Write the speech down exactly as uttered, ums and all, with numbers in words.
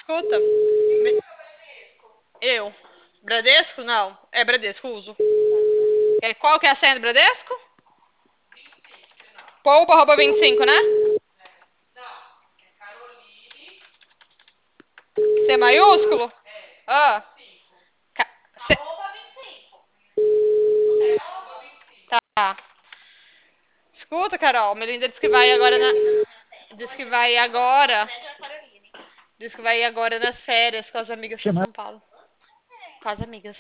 Escuta. me- Eu. Bradesco? Não. É Bradesco, uso. É, qual que é a senha do Bradesco? Poupa, arroba vinte e cinco, né? C maiúsculo? Ah. Ca- C- Tá. Escuta, Carol. Melinda disse que vai agora na. Diz que vai agora. Diz que vai agora nas férias com as amigas pra Chama São Paulo. Com as amigas.